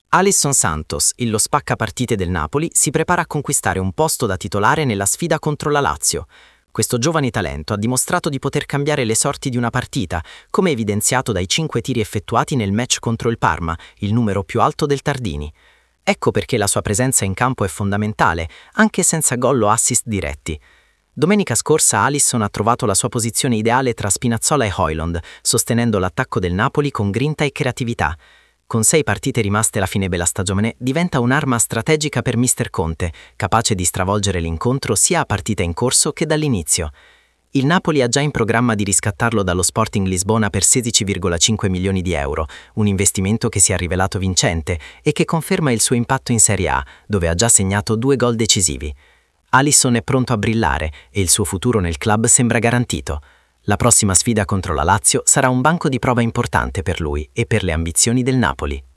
Alisson Santos, lo spaccapartite del Napoli, si prepara a conquistare un posto da titolare nella sfida contro la Lazio. Questo giovane talento ha dimostrato di poter cambiare le sorti di una partita, come evidenziato dai 5 tiri effettuati nel match contro il Parma, il numero più alto del Tardini. Ecco perché la sua presenza in campo è fondamentale, anche senza gol o assist diretti. Domenica scorsa Alisson ha trovato la sua posizione ideale tra Spinazzola e Højlund, sostenendo l'attacco del Napoli con grinta e creatività. Con 6 partite rimaste alla fine della stagione, diventa un'arma strategica per Mister Conte, capace di stravolgere l'incontro sia a partita in corso che dall'inizio. Il Napoli ha già in programma di riscattarlo dallo Sporting Lisbona per 16,5 milioni di euro, un investimento che si è rivelato vincente e che conferma il suo impatto in Serie A, dove ha già segnato 2 gol decisivi. Alisson è pronto a brillare e il suo futuro nel club sembra garantito. La prossima sfida contro la Lazio sarà un banco di prova importante per lui e per le ambizioni del Napoli.